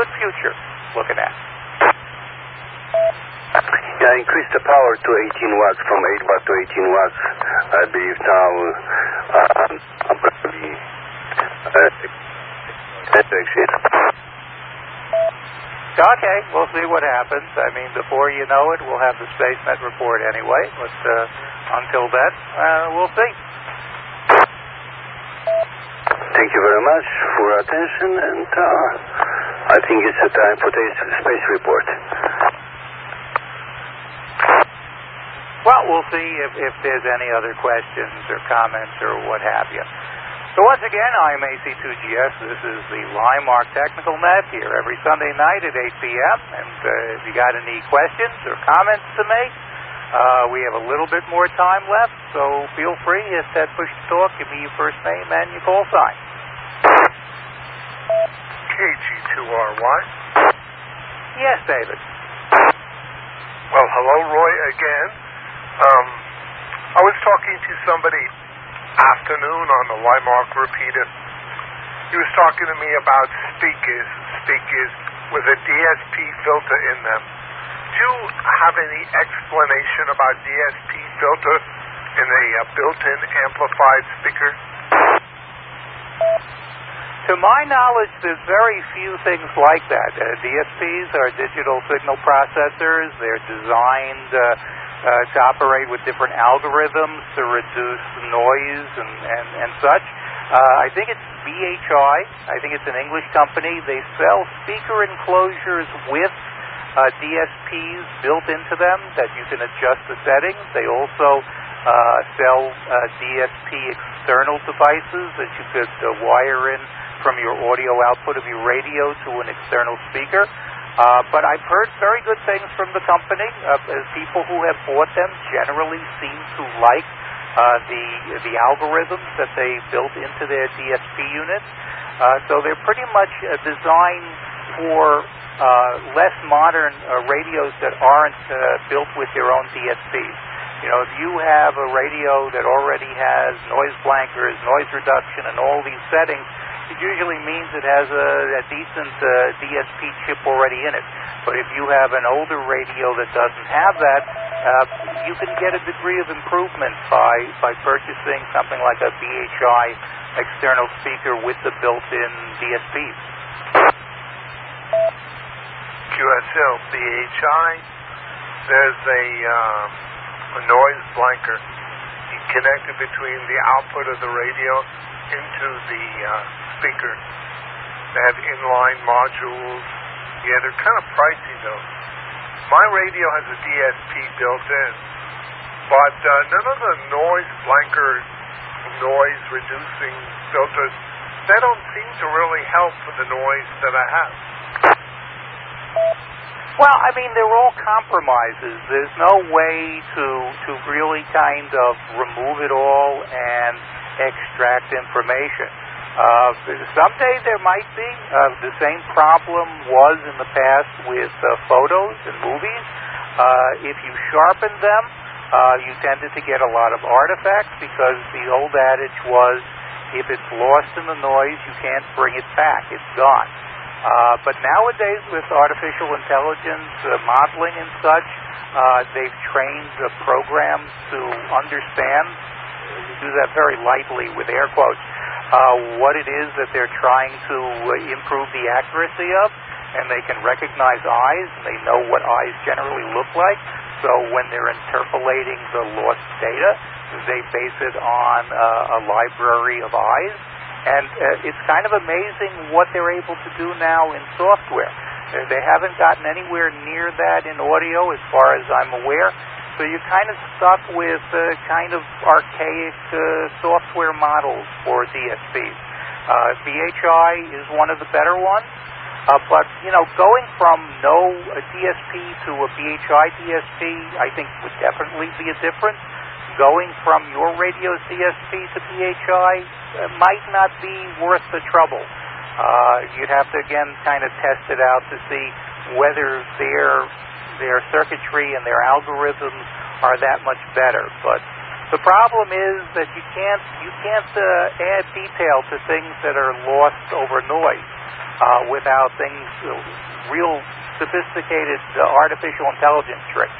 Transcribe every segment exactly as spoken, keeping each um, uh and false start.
good future looking at. Yeah, increase the power to eighteen watts, from eight watt to eighteen watts. I believe now uh, I'm going to be uh, Okay, we'll see what happens. I mean, before you know it, we'll have the SpaceNet report anyway. But uh, until then, uh, we'll see. Thank you very much for your attention, and uh, I think it's a time for the space report. Well, we'll see if, if there's any other questions or comments or what have you. So once again, I'm A C two G S. This is the Limark Technical Net here every Sunday night at eight p.m. And uh, if you got any questions or comments to make, uh, we have a little bit more time left, so feel free, hit that push to talk, give me your first name and your call sign. K G two R Y. Yes, David. Well, hello, Roy, again. Um, I was talking to somebody afternoon on the Limark repeater. He was talking to me about speakers, speakers with a D S P filter in them. Do you have any explanation about D S P filter in a uh, built-in amplified speaker? To my knowledge, there's very few things like that. Uh, D S Ps are digital signal processors. They're designed uh, uh, to operate with different algorithms to reduce noise and, and, and such. Uh, I think it's B H I. I think it's an English company. They sell speaker enclosures with uh, D S Ps built into them that you can adjust the settings. They also uh, sell uh, D S P external devices that you could uh, wire in from your audio output of your radio to an external speaker. Uh, but I've heard very good things from the company. Uh, people who have bought them generally seem to like uh, the the algorithms that they built into their D S P units. Uh, so they're pretty much uh, designed for uh, less modern uh, radios that aren't uh, built with their own D S Ps. You know, if you have a radio that already has noise blankers, noise reduction, and all these settings, it usually means it has a, a decent uh, D S P chip already in it. But if you have an older radio that doesn't have that, uh, you can get a degree of improvement by, by purchasing something like a B H I external speaker with the built-in D S Ps. Q S L B H I, there's a, um, a noise blanker. You connect it between the output of the radio into the uh, speaker. They have inline modules. Yeah, they're kind of pricey though. My radio has a D S P built in, but uh, none of the noise blanker, noise reducing filters, they don't seem to really help with the noise that I have. Well, I mean, they're all compromises. There's no way to to really kind of remove it all and extract information. Uh, someday there might be. Uh, the same problem was in the past with uh, photos and movies. Uh, if you sharpened them, uh, you tended to get a lot of artifacts because the old adage was, if it's lost in the noise, you can't bring it back. It's gone. Uh, but nowadays, with artificial intelligence, uh, modeling and such, uh, they've trained the programs to understand, do that very lightly with air quotes, uh, what it is that they're trying to uh, improve the accuracy of, and they can recognize eyes, and they know what eyes generally look like. So when they're interpolating the lost data, they base it on uh, a library of eyes. And uh, it's kind of amazing what they're able to do now in software. Uh, they haven't gotten anywhere near that in audio as far as I'm aware. So you're kind of stuck with uh, kind of archaic uh, software models for D S Ps. Uh, B H I is one of the better ones. Uh, but, you know, going from no uh, D S P to a B H I D S P, I think would definitely be a difference. Going from your radio's D S P to B H I uh, might not be worth the trouble. Uh, you'd have to, again, kind of test it out to see whether their their circuitry and their algorithms are that much better. But the problem is that you can't you can't uh, add detail to things that are lost over noise. uh, without things, uh, real sophisticated uh, artificial intelligence tricks.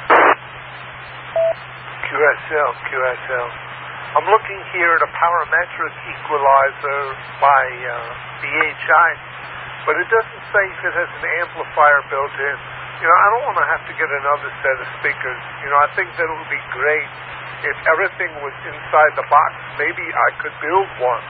Q S L, Q S L. I'm looking here at a parametric equalizer by uh, B H I, but it doesn't say if it has an amplifier built in. You know, I don't want to have to get another set of speakers. You know, I think that it would be great if everything was inside the box. Maybe I could build one.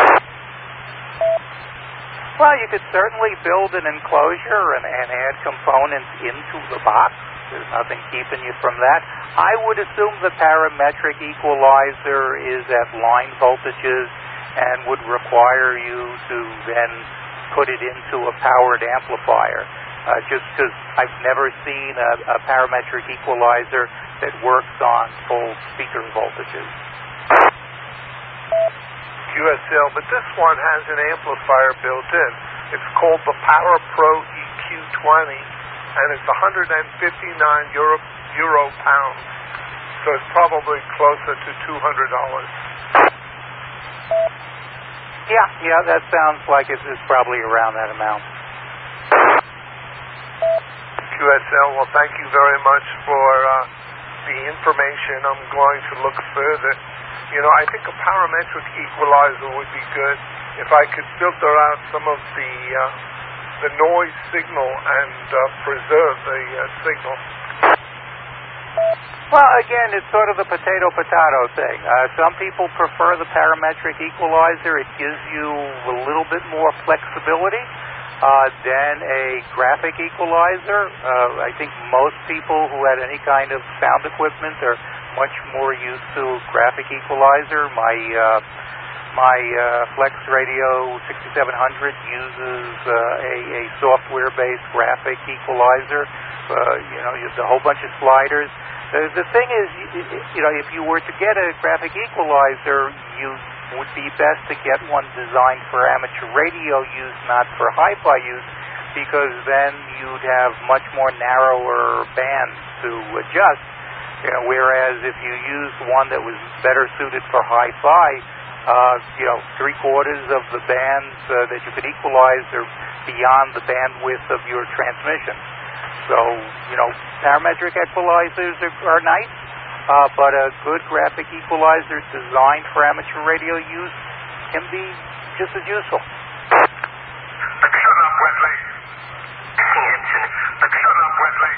Well, you could certainly build an enclosure and, and add components into the box. There's nothing keeping you from that. I would assume the parametric equalizer is at line voltages and would require you to then put it into a powered amplifier. Uh, just because I've never seen a, a parametric equalizer that works on full speaker voltages. Q S L, but this one has an amplifier built in. It's called the PowerPro E Q twenty, and it's one hundred fifty-nine euro, euro pounds, so it's probably closer to two hundred dollars. Yeah, yeah, that sounds like it's, it's probably around that amount. Q S L, well, thank you very much for uh, the information. I'm going to look further. You know, I think a parametric equalizer would be good if I could filter out some of the uh, the noise signal and uh, preserve the uh, signal. Well, again, it's sort of the potato-potato thing. Uh, some people prefer the parametric equalizer. It gives you a little bit more flexibility uh, than a graphic equalizer. Uh, I think most people who had any kind of sound equipment are much more used to graphic equalizer. My uh, my uh, Flex Radio sixty-seven hundred uses uh, a, a software-based graphic equalizer. Uh, you know, you have a whole bunch of sliders. Uh, the thing is, you know, if you were to get a graphic equalizer, you would be best to get one designed for amateur radio use, not for hi-fi use, because then you'd have much more narrower bands to adjust. You know, whereas if you used one that was better suited for hi-fi, uh, you know, three quarters of the bands uh, that you could equalize are beyond the bandwidth of your transmission. So, you know, parametric equalizers are, are nice, uh, but a good graphic equalizer designed for amateur radio use can be just as useful. Shut up, Wesley. Shut up, Wesley.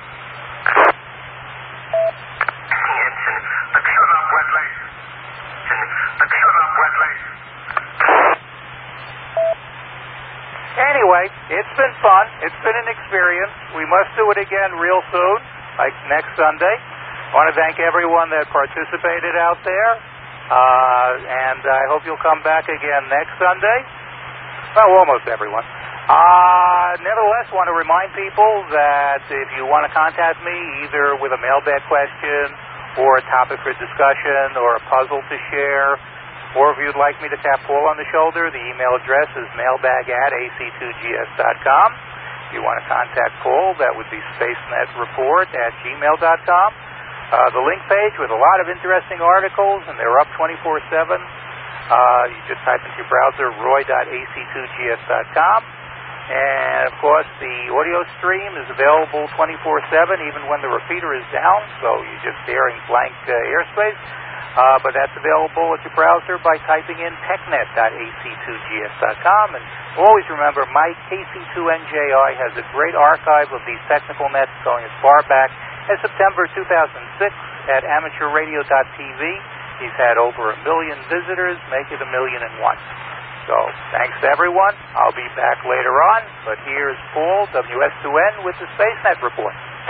Anyway, it's been fun. It's been an experience. We must do it again real soon, like next Sunday. I want to thank everyone that participated out there, uh, and I hope you'll come back again next Sunday. Well, almost everyone. Uh, nevertheless, want to remind people that if you want to contact me, either with a mailbag question or a topic for discussion or a puzzle to share, or if you'd like me to tap Paul on the shoulder, the email address is mailbag at a c two g s dot com. If you want to contact Paul, that would be spacenetreport at gmail dot com. Uh, the link page with a lot of interesting articles, and they're up twenty-four seven. Uh, you just type into your browser roy dot a c two g s dot com. And, of course, the audio stream is available twenty-four seven, even when the repeater is down, so you're just staring blank uh, airspace. Uh, but that's available at your browser by typing in technet dot a c two g s dot com. And always remember, my K C two N J I has a great archive of these technical nets going as far back as September two thousand six at amateur radio dot t v. He's had over a million visitors, make it a million and one. So, thanks to everyone. I'll be back later on, but here's Paul, W S two N, with the SpaceNet Report.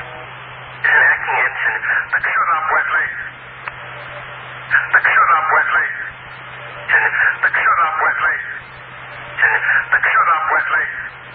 Shut up, Wesley. Shut up, Wesley. Shut up, Wesley. Shut up, Wesley.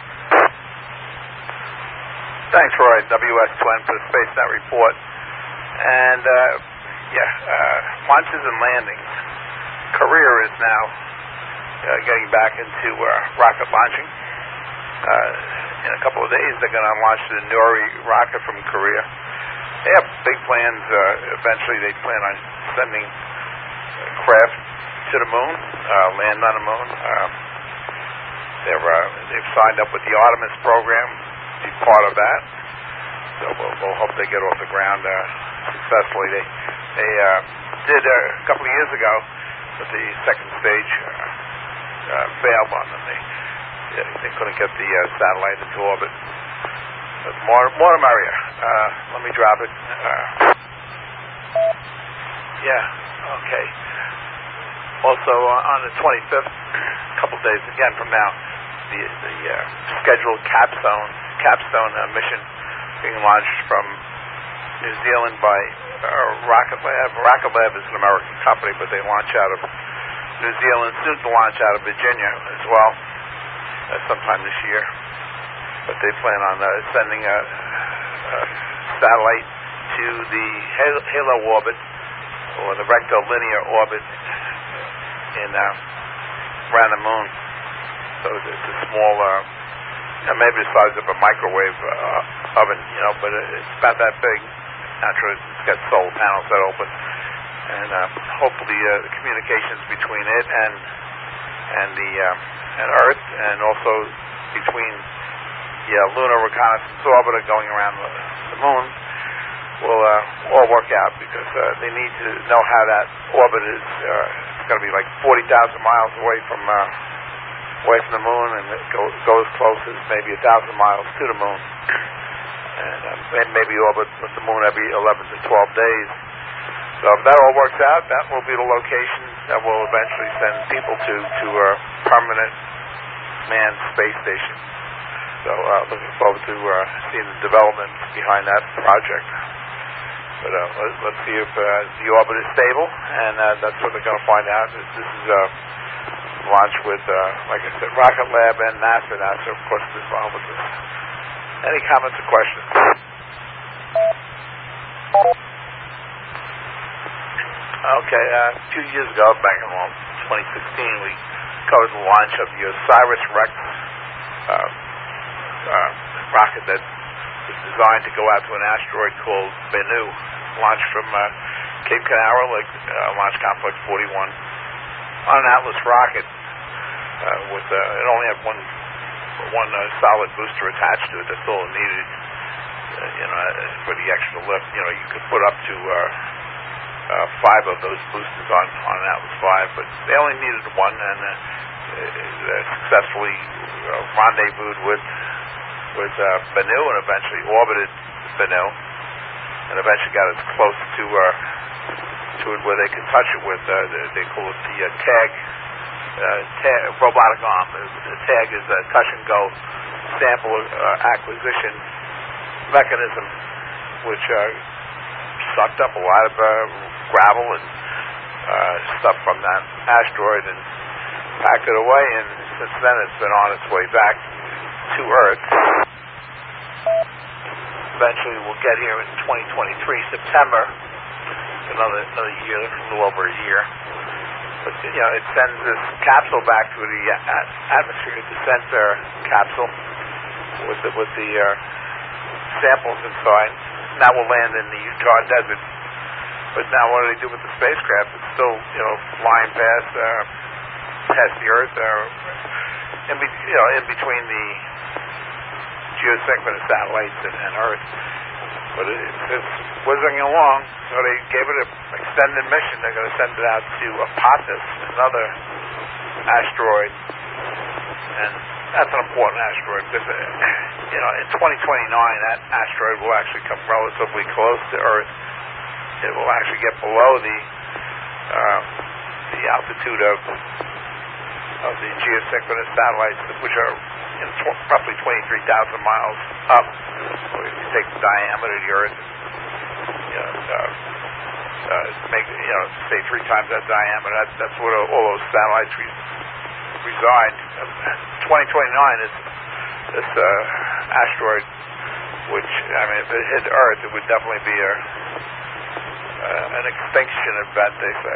Thanks, Roy, W S two N, for the SpaceNet Report. And, uh, yeah, uh, launches and landings. Korea is now uh, getting back into uh, rocket launching. Uh, in a couple of days, they're going to launch the Nuri rocket from Korea. They have big plans. Uh, eventually, they plan on sending craft to the moon, uh, land on the moon. Uh, they're uh, they've signed up with the Artemis program to be part of that. So we'll, we'll hope they get off the ground uh, successfully. They they uh, did uh, a couple of years ago, but the second stage uh, uh, failed on them. They they couldn't get the uh, satellite into orbit. But more more the merrier. Uh, let me drop it. Uh, yeah. Okay. Also uh, on the twenty-fifth, a couple days again from now, the the uh, scheduled capstone capstone uh, mission being launched from New Zealand by uh, Rocket Lab. Rocket Lab is an American company, but they launch out of New Zealand, soon to launch out of Virginia as well, uh, sometime this year. But they plan on uh, sending a, a satellite to the halo, halo orbit, or the rectilinear orbit in uh, around the moon. So it's a small, uh, you know, maybe the size of a microwave uh, oven, you know, but it's about that big. Naturally, it's got solar panels that open, and uh, hopefully uh, the communications between it and and the uh, and Earth, and also between the uh, lunar reconnaissance orbiter going around the, the moon, will uh, all work out, because uh, they need to know how that orbit is. Uh, it's going to be like forty thousand miles away from uh, away from the moon, and it go, goes close as maybe a thousand miles to the moon, and uh, maybe orbit with the moon every eleven to twelve days. So if that all works out, that will be the location that will eventually send people to to a permanent manned space station. So uh, looking forward to uh, seeing the development behind that project. But uh, let, let's see if uh, the orbit is stable, and uh, that's what they're going to find out. This, this is uh, launched with, uh, like I said, Rocket Lab and NASA. NASA, of course, is involved with this. Any comments or questions? Okay, uh, a few years ago, back in well, twenty sixteen, we covered the launch of the OSIRIS-REx uh, uh, rocket that was designed to go out to an asteroid called Bennu, launched from uh, Cape Canaveral, like uh, Launch Complex forty-one, on an Atlas rocket. Uh, with uh, it only had one one uh, solid booster attached to it. That's all it needed, uh, you know, for the extra lift. You know, you could put up to uh, uh, five of those boosters on on an Atlas five, but they only needed one, and uh, uh, successfully uh, rendezvoused with with uh, Bennu, and eventually orbited Bennu, and eventually got as close to uh, to it where they could touch it with. Uh, they, they call it the uh, tag. Uh, tag, robotic arm. The tag is a touch and go sample uh, acquisition mechanism, which uh, sucked up a lot of uh, gravel and uh, stuff from that asteroid and packed it away. And since then, it's been on its way back to Earth. Eventually, we'll get here in twenty twenty-three, September. Another another year, a little over a year. But, you know, it sends this capsule back through the uh, atmosphere, the sensor capsule with the, with the uh, samples inside. That will land in the Utah desert. But now what do they do with the spacecraft? It's still, you know, flying past uh, past the Earth, uh, in, be, you know, in between the geosynchronous satellites and, and Earth. But it, it's whizzing along, so they gave it an extended mission. They're going to send it out to Apophis, another asteroid, and that's an important asteroid because, uh, you know, in twenty twenty-nine, that asteroid will actually come relatively close to Earth. It will actually get below the uh, the altitude of of the geosynchronous satellites, which are you know, tw- roughly twenty-three thousand miles up. So if you take the diameter of the Earth, you know, uh, uh, make you know, say three times that diameter, that, that's where all those satellites re- reside. twenty twenty-nine is this uh, asteroid, which I mean, if it hit Earth, it would definitely be a uh, an extinction event, they say.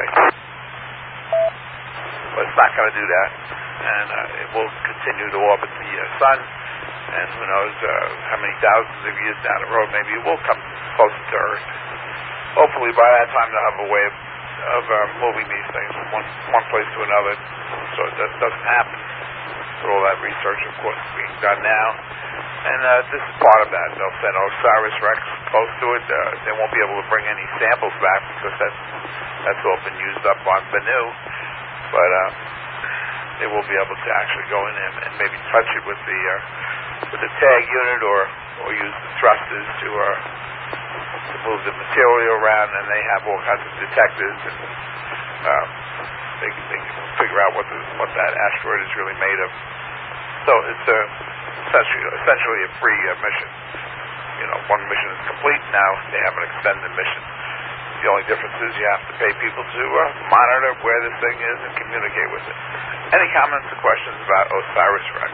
But it's not going to do that, and uh, it will continue to orbit the uh, sun, and who knows uh, how many thousands of years down the road, maybe it will come closer to Earth. Hopefully by that time they'll have a way of, of uh, moving these things from one, one place to another, so it doesn't happen. with all that research, of course, being done now. And uh, this is part of that. They'll send OSIRIS-REx close to it. Uh, they won't be able to bring any samples back because that's, that's all been used up on Bennu. But uh, they will be able to actually go in and, and maybe touch it with the uh, with the tag unit or, or use the thrusters to, uh, to move the material around. And they have all kinds of detectors. And uh, they, they can figure out what, the, what that asteroid is really made of. So it's a... Essentially, essentially a free uh, mission. You know, one mission is complete. Now they have an extended mission. The only difference is you have to pay people to uh, monitor where this thing is and communicate with it. Any comments or questions about OSIRIS-REx?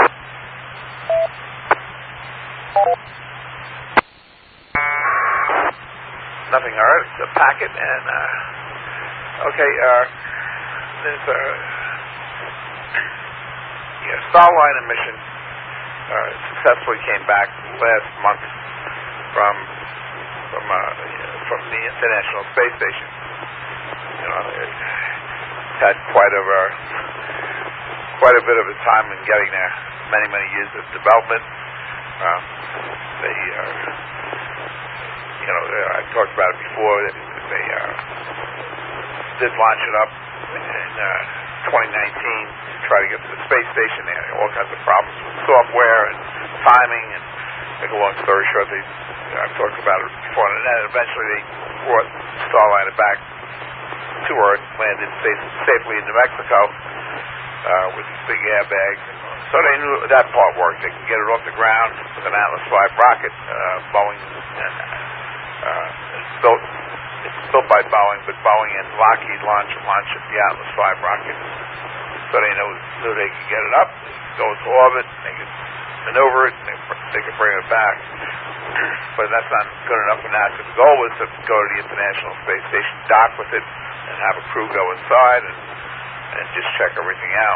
Nothing heard. It's a packet, and uh, okay. Uh, there's a yeah, Starliner mission. Uh, successfully came back last month from from uh, from the International Space Station. You know, it had quite a uh, quite a bit of a time in getting there. Many many years of development. Uh, they, uh, you know, I talked about it before. They uh, did launch it up in uh, twenty nineteen. Try to get to the space station. They had all kinds of problems with software and timing, and make a long story short, they, you know, I've talked about it before, and then eventually they brought Starliner back to Earth, landed safe, safely in New Mexico uh, with these big airbags. And so they knew that part worked. They could get it off the ground with an Atlas five rocket. Uh, Boeing, and, uh, it's built, it's built by Boeing, but Boeing and Lockheed launched launched the Atlas five rocket. So they knew, knew they could get it up, go to orbit, they could maneuver it, and they, they could bring it back. But that's not good enough for NASA. The goal was to go to the International Space Station, dock with it, and have a crew go inside and, and just check everything out.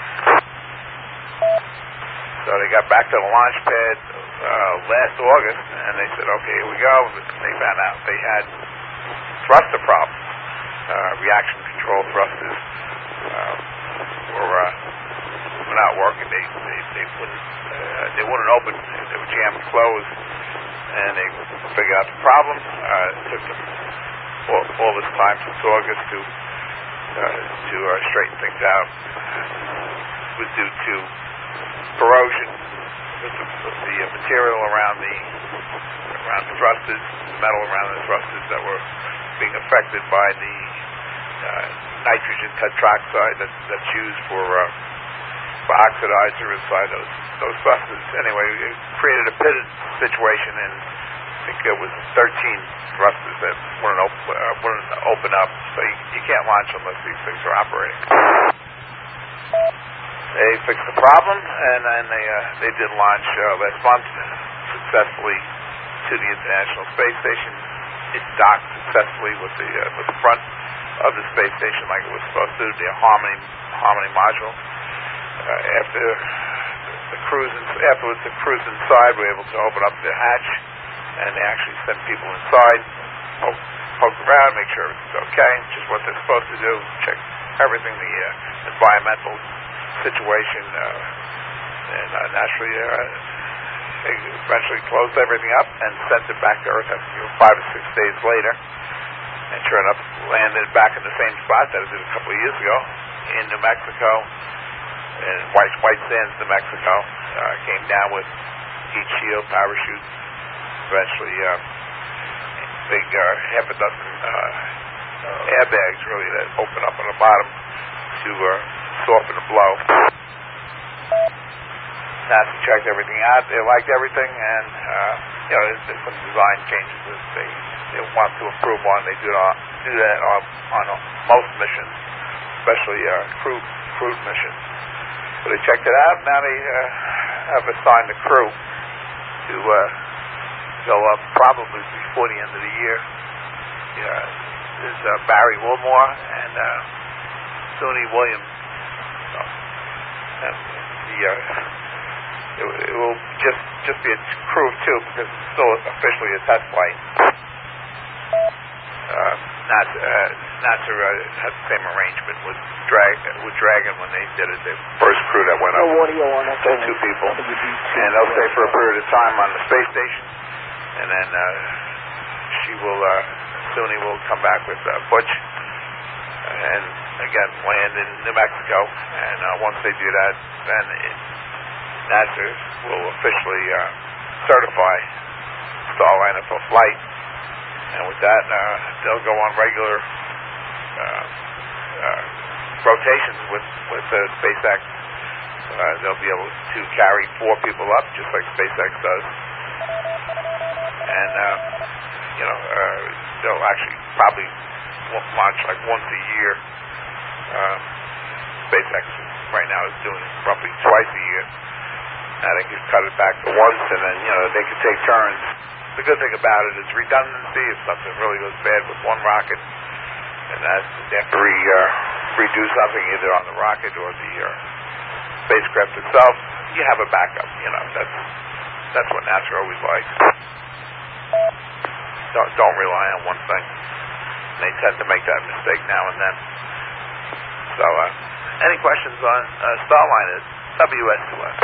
So they got back to the launch pad uh, last August, and they said, okay, here we go. They found out they had thruster problems, uh, reaction control thrusters. Uh, were, uh, were not working. They they, they wouldn't uh, they wouldn't open. They were jammed closed, and they figured out the problem. Uh, it took them all, all this time since August to uh, to uh, straighten things out. It was due to corrosion with the, with the uh, material around the around the thrusters, the metal around the thrusters that were being affected by the uh, nitrogen tetroxide that, that's used for uh, for oxidizer inside those those thrusters. Anyway, it created a pitted situation, and I think it was thirteen thrusters that wouldn't open, uh, wouldn't open up. So you, you can't launch unless these things are operating. They fixed the problem, and then they uh, they did launch uh, last month successfully to the International Space Station. It docked successfully with the uh, with the front of the space station like it was supposed to, the Harmony Harmony module. Uh, after the cruise, afterwards the cruise inside, we were able to open up the hatch, and they actually sent people inside, poke, poke around, make sure everything's okay, which is what they're supposed to do, check everything, the uh, environmental situation, uh, and uh, naturally uh, they eventually closed everything up and sent it back to Earth after five or six days later. And sure enough, landed back in the same spot that it did a couple of years ago in New Mexico, in White, White Sands, New Mexico. Uh, came down with heat shield, parachute, eventually uh, big uh, half a dozen uh, airbags really that open up on the bottom to uh, soften the blow. NASA checked everything out. They liked everything, and uh, you know, there's, there's some design changes that they, they want to improve on. They do not do that on, on most missions, especially uh, crew crewed missions. So they checked it out. Now they uh, have assigned a crew to uh, go up probably before the end of the year. Yeah, there's uh, Barry Wilmore and uh, Suni Williams. So, and the uh, It, it will just just be a crew of two because it's still officially a test flight. Uh, not uh, NASA uh, had the same arrangement with Drag with Dragon when they did it. The first crew that went up, no audio on that. so two people, and they'll stay for a period of time on the space station, and then uh, she will, uh, Suni will come back with uh, Butch, and again land in New Mexico. And uh, once they do that, then it, NASA will officially uh, certify Starliner for flight, and with that, uh, they'll go on regular uh, uh, rotations with with uh, SpaceX. Uh, they'll be able to carry four people up, just like SpaceX does, and uh, you know uh, they'll actually probably launch like once a year. Uh, SpaceX right now is doing roughly twice a year. Now they could cut it back to once, and then you know they could take turns. The good thing about it is redundancy. If something really goes bad with one rocket, and that they have to re, uh, redo something either on the rocket or the uh, spacecraft itself, you have a backup. You know that's that's what NASA always likes. Don't don't rely on one thing. They tend to make that mistake now and then. So, uh, any questions on uh, Starliner W S two S?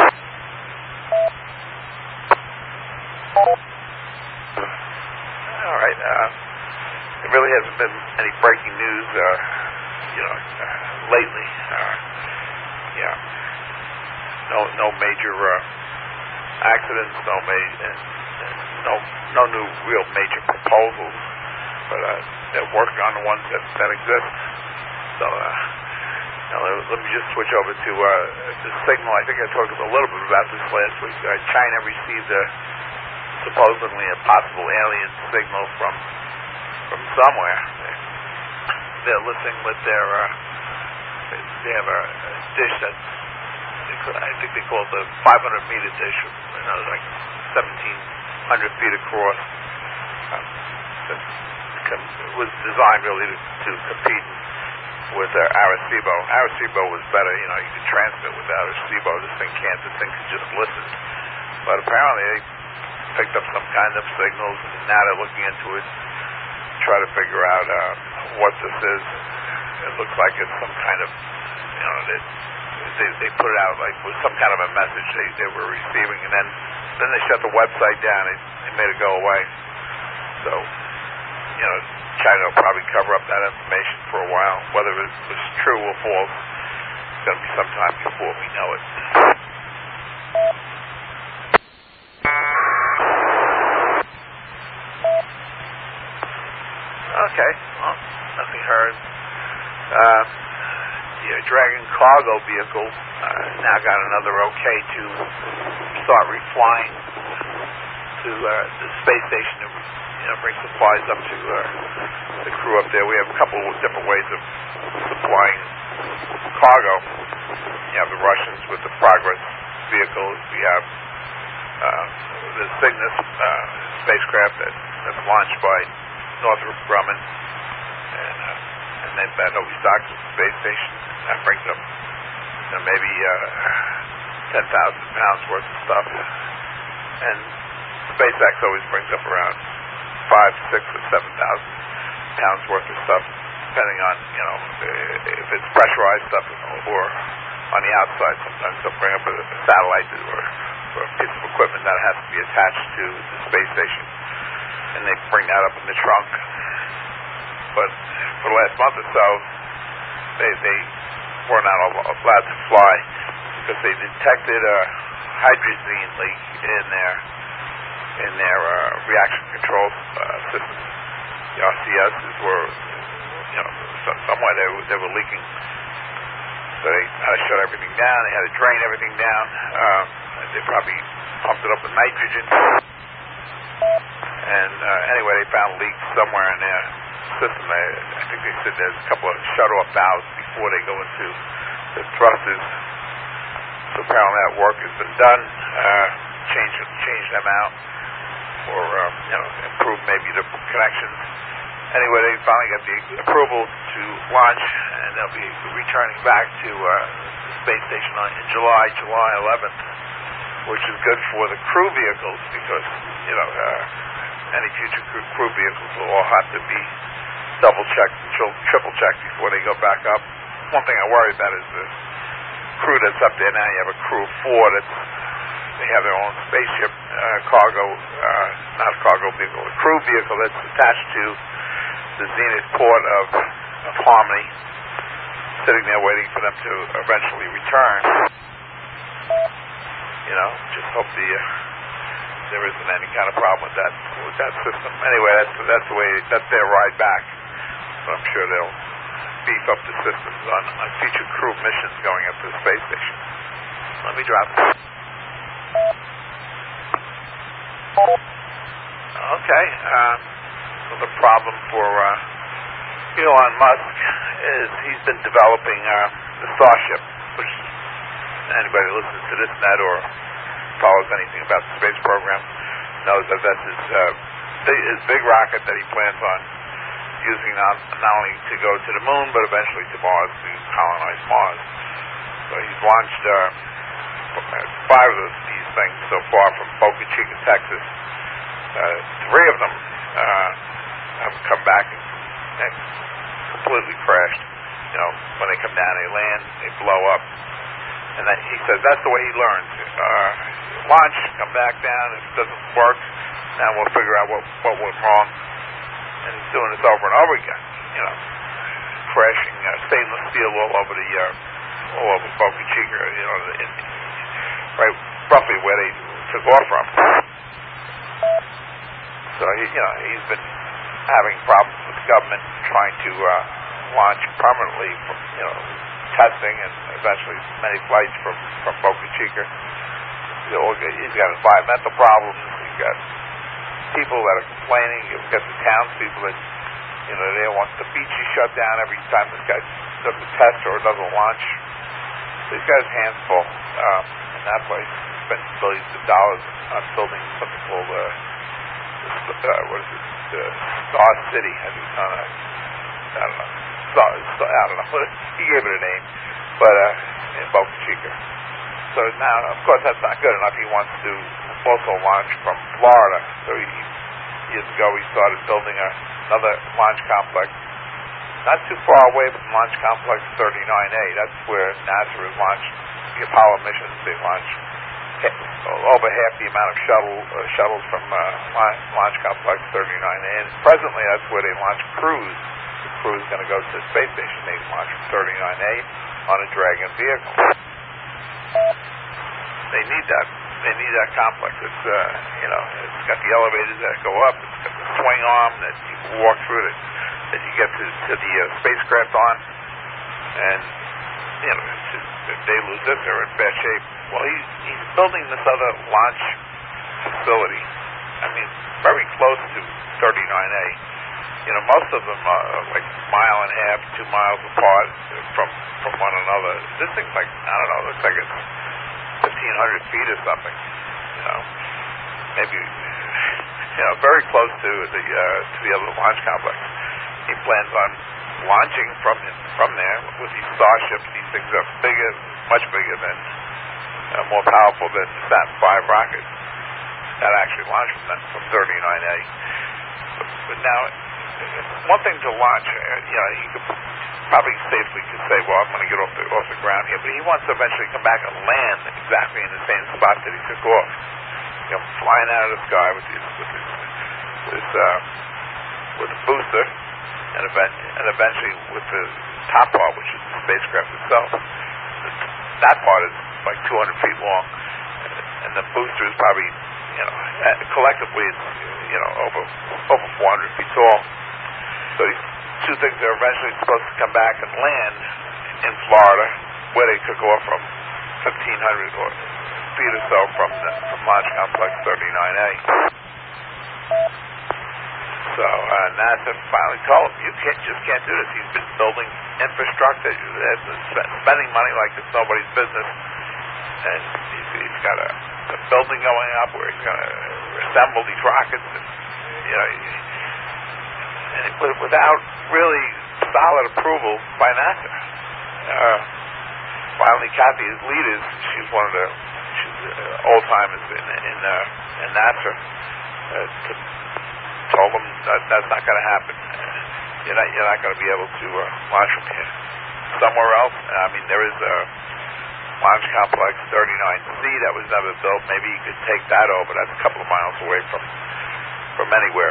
All right. Uh, there really hasn't been any breaking news, uh, you know, uh, lately. Uh, yeah. No, no major uh, accidents. No major, no, no new real major proposals. But uh, they're working on the ones that that exist. So. Uh, Now, let me just switch over to uh, the signal. I think I talked a little bit about this last week. Uh, China received a, supposedly a possible alien signal from from somewhere. They're listening with their, uh, they have a, a dish that's, I think they call it the five hundred meter dish, you know, like seventeen hundred feet across. Uh, that was designed really to, to compete with uh, Arecibo. Arecibo was better, you know, you could transmit with Arecibo. This thing can't, this thing could just listen. But apparently they picked up some kind of signals, and now they're looking into it, try to figure out uh, what this is. It looks like it's some kind of, you know, they, they, they put it out like with some kind of a message they, they were receiving, and then, then they shut the website down. They, they made it go away. So, you know, China will probably cover up that information for a while. Whether it was true or false, it's going to be some time before we know it. Okay, well, nothing heard. Uh, the Dragon cargo vehicle uh, now got another okay to start reflying to uh, the space station to you know, bring supplies up to uh, the crew up there. We have a couple of different ways of supplying cargo. You have the Russians with the Progress vehicles. We have uh, the Cygnus uh, spacecraft that, that's launched by Northrop Grumman, and, uh, and then that always docks at the space station. That brings up you know, maybe uh, ten thousand pounds worth of stuff. And SpaceX always brings up around five, six, or seven thousand pounds worth of stuff, depending on you know if it's pressurized stuff or on the outside. Sometimes they'll bring up a, a satellite or, or a piece of equipment that has to be attached to the space station, and they bring that up in the trunk. But for the last month or so, they they were not allowed to fly because they detected a hydrazine leak in their in their uh, reaction control uh, systems. The R C Ss were, you know, somewhere they were, they were leaking. So they had to shut everything down. They had to drain everything down. Uh, they probably pumped it up with nitrogen. And uh, anyway, they found leaks somewhere in their system. They, I think they said there's a couple of shut-off valves before they go into the thrusters. So apparently that work has been done. Uh, change change them out, or um, you know, improve maybe the connections. Anyway, they finally got the approval to launch, and they'll be returning back to uh, the space station on, in July, July eleventh, which is good for the crew vehicles because you know uh, any future crew, crew vehicles will all have to be double checked and initial triple check before they go back up. One thing I worry about is the crew that's up there now. You have a crew of four that's, they have their own spaceship, uh, cargo, uh, not a cargo vehicle, a crew vehicle that's attached to the Zenith port of, of Harmony, sitting there waiting for them to eventually return. You know, just hope the uh, there isn't any kind of problem with that with that system. Anyway, that's that's the way that's their ride back. But I'm sure they'll beef up the systems on, on future crew missions going up to the space station. Let me drop this. Okay. Uh, so the problem for uh, Elon Musk is he's been developing uh, the Starship, which anybody who listens to this net or follows anything about the space program knows that that's his, uh, big, his big rocket that he plans on using not, not only to go to the moon, but eventually to Mars, to colonize Mars. So he's launched uh, five of those, these things so far from Boca Chica, Texas. Uh, three of them uh, have come back and, and completely crashed. You know, when they come down, they land, they blow up. And then he says that's the way he learns. Uh, launch, come back down. If it doesn't work, now we'll figure out what, what went wrong. And he's doing this over and over again. You know, crashing uh, stainless steel all over the uh, all over Boca Chica. You know, in, right, roughly where they took off from. So he, you know, he's been having problems with the government trying to uh, launch permanently from, you know, testing and eventually many flights from, from Boca Chica. You know, he's got environmental problems. He's got people that are complaining. You've got the townspeople that, you know, they want the beaches shut down every time this guy does a test or doesn't launch. He's got his hands full um, in that place. He spent billions of dollars on building something called, uh, uh, what is it, uh, Star City. I think it's on a, I don't know. So, so, I don't know. He gave it a name, but uh, in Boca Chica. So now, of course, that's not good enough. He wants to also launch from Florida. So he, years ago, he started building a, another launch complex, not too far away from Launch Complex thirty-nine A. That's where NASA has launched the Apollo missions. They launched over half the amount of shuttle uh, shuttles from uh, Launch Complex thirty-nine A. And presently, that's where they launch crews. Crew is going to go to the space station. They launch from thirty-nine A on a Dragon vehicle. They need that. They need that complex. It's uh, you know, it's got the elevators that go up. It's got the swing arm that you can walk through that that you get to, to the uh, spacecraft on. And you know, it's just, if they lose this, they're in bad shape. Well, he's he's building this other launch facility. I mean, very close to thirty-nine A. You know, most of them are like a mile and a half, two miles apart from from one another. This thing's like, I don't know, looks like it's fifteen hundred feet or something. You know, maybe, you know, very close to the uh, to the other launch complex. He plans on launching from from there with these Starships. These things are bigger, much bigger than, uh, more powerful than the Saturn five rocket that actually launched from that, from thirty-nine A. But, but now, one thing to launch, uh, you know, he could probably safely could say, well, I'm going to get off the off the ground here, but he wants to eventually come back and land exactly in the same spot that he took off. You know, flying out of the sky with his with his, with, uh, with the booster, and, event, and eventually with the top part, which is the spacecraft itself. That part is like two hundred feet long, and the booster is probably, you know, collectively it's, you know, over over four hundred feet tall. So these two things are eventually supposed to come back and land in Florida, where they took off from fifteen hundred or feet or so from the, from Launch Complex thirty-nine A. So uh, NASA finally told him, you can't, just can't do this. He's been building infrastructure, spending money like it's nobody's business, and he's, he's got a, a building going up where he's going to assemble these rockets, and, you know, and without really solid approval by NASA. Uh, finally, Kathy, his lead, is she's one of the she's uh, old timers in in, uh, in NASA. Uh, to, told him that that's not going to happen. you're not you're not going to be able to uh, launch from here. Somewhere else, I mean, there is a launch complex thirty-nine C that was never built. Maybe you could take that over. That's a couple of miles away from from anywhere.